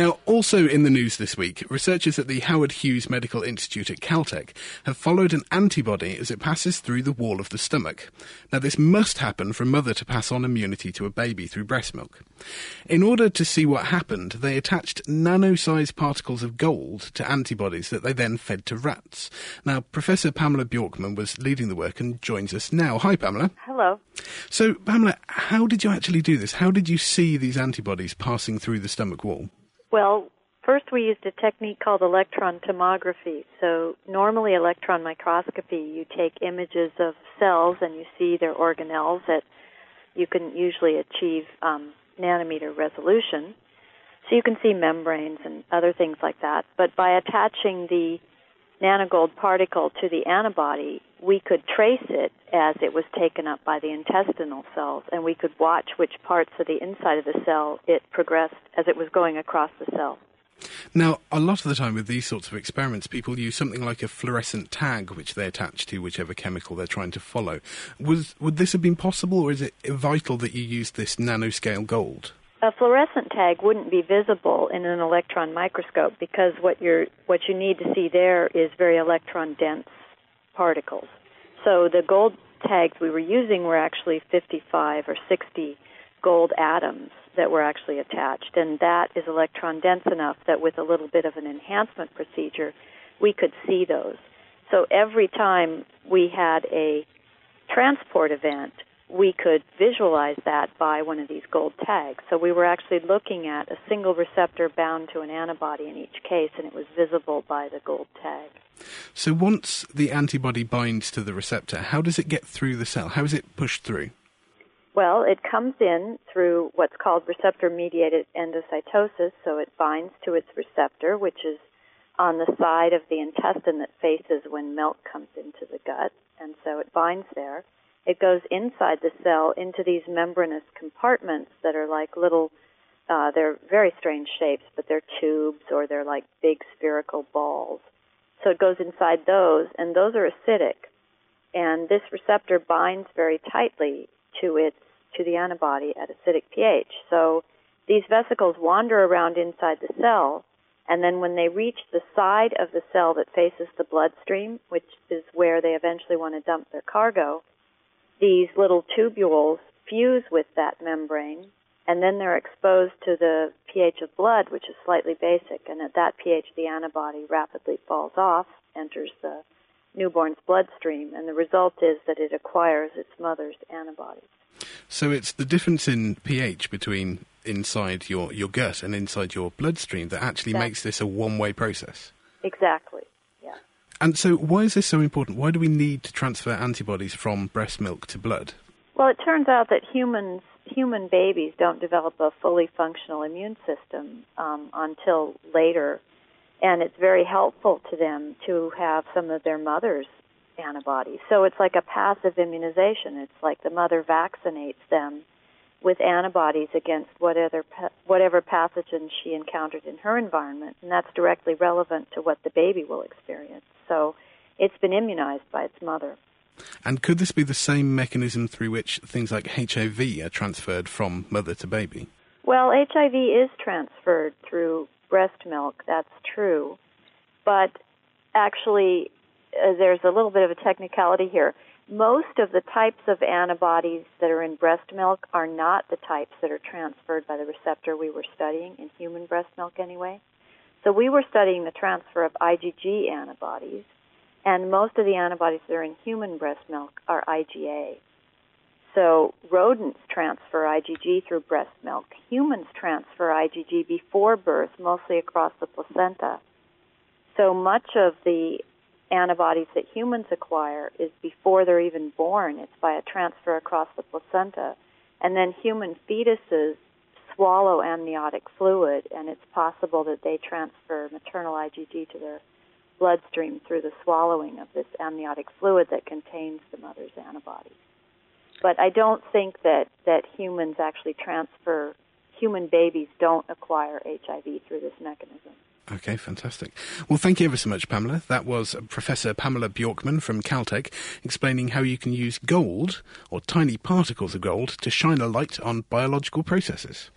Now, also in the news this week, researchers at the Howard Hughes Medical Institute at Caltech have followed an antibody as it passes through the wall of the stomach. Now, this must happen for a mother to pass on immunity to a baby through breast milk. In order to see what happened, they attached nano-sized particles of gold to antibodies that they then fed to rats. Now, Professor Pamela Bjorkman was leading the work and joins us now. Hi, Pamela. Hello. So, Pamela, how did you actually do this? How did you see these antibodies passing through the stomach wall? Well, first we used a technique called electron tomography. So normally electron microscopy, you take images of cells and you see their organelles that you can usually achieve nanometer resolution. So you can see membranes and other things like that. But by attaching the nanogold particle to the antibody, we could trace it as it was taken up by the intestinal cells, and we could watch which parts of the inside of the cell it progressed as it was going across the cell. Now, a lot of the time with these sorts of experiments, people use something like a fluorescent tag which they attach to whichever chemical they're trying to follow. Would this have been possible, or is it vital that you use this nanoscale gold? A fluorescent tag wouldn't be visible in an electron microscope because what you need to see there is very electron-dense particles. So the gold tags we were using were actually 55 or 60 gold atoms that were actually attached, and that is electron-dense enough that with a little bit of an enhancement procedure, we could see those. So every time we had a transport event, we could visualize that by one of these gold tags. So we were actually looking at a single receptor bound to an antibody in each case, and it was visible by the gold tag. So once the antibody binds to the receptor, how does it get through the cell? How is it pushed through? Well, it comes in through what's called receptor-mediated endocytosis, so it binds to its receptor, which is on the side of the intestine that faces when milk comes into the gut, and so it binds there. It goes inside the cell into these membranous compartments that are like little, they're very strange shapes, but they're tubes or they're like big spherical balls. So it goes inside those, and those are acidic. And this receptor binds very tightly to the antibody at acidic pH. So these vesicles wander around inside the cell, and then when they reach the side of the cell that faces the bloodstream, which is where they eventually want to dump their cargo, these little tubules fuse with that membrane, and then they're exposed to the pH of blood, which is slightly basic, and at that pH the antibody rapidly falls off, enters the newborn's bloodstream, and the result is that it acquires its mother's antibodies. So it's the difference in pH between inside your gut and inside your bloodstream that actually makes this a one-way process? Exactly, yeah. And so why is this so important? Why do we need to transfer antibodies from breast milk to blood? Well, it turns out that human babies don't develop a fully functional immune system until later, and it's very helpful to them to have some of their mother's antibodies. So it's like a passive immunization. It's like the mother vaccinates them with antibodies against whatever pathogen she encountered in her environment, and that's directly relevant to what the baby will experience. So it's been immunized by its mother. And could this be the same mechanism through which things like HIV are transferred from mother to baby? Well, HIV is transferred through breast milk, that's true. But actually, there's a little bit of a technicality here. Most of the types of antibodies that are in breast milk are not the types that are transferred by the receptor we were studying in human breast milk anyway. So we were studying the transfer of IgG antibodies, and most of the antibodies that are in human breast milk are IgA. So rodents transfer IgG through breast milk. Humans transfer IgG before birth, mostly across the placenta. So much of the antibodies that humans acquire is before they're even born. It's by a transfer across the placenta. And then human fetuses swallow amniotic fluid, and it's possible that they transfer maternal IgG to their bloodstream through the swallowing of this amniotic fluid that contains the mother's antibodies. But I don't think that humans actually transfer, human babies don't acquire HIV through this mechanism. Okay, fantastic. Well, thank you ever so much, Pamela. That was Professor Pamela Bjorkman from Caltech explaining how you can use gold, or tiny particles of gold, to shine a light on biological processes.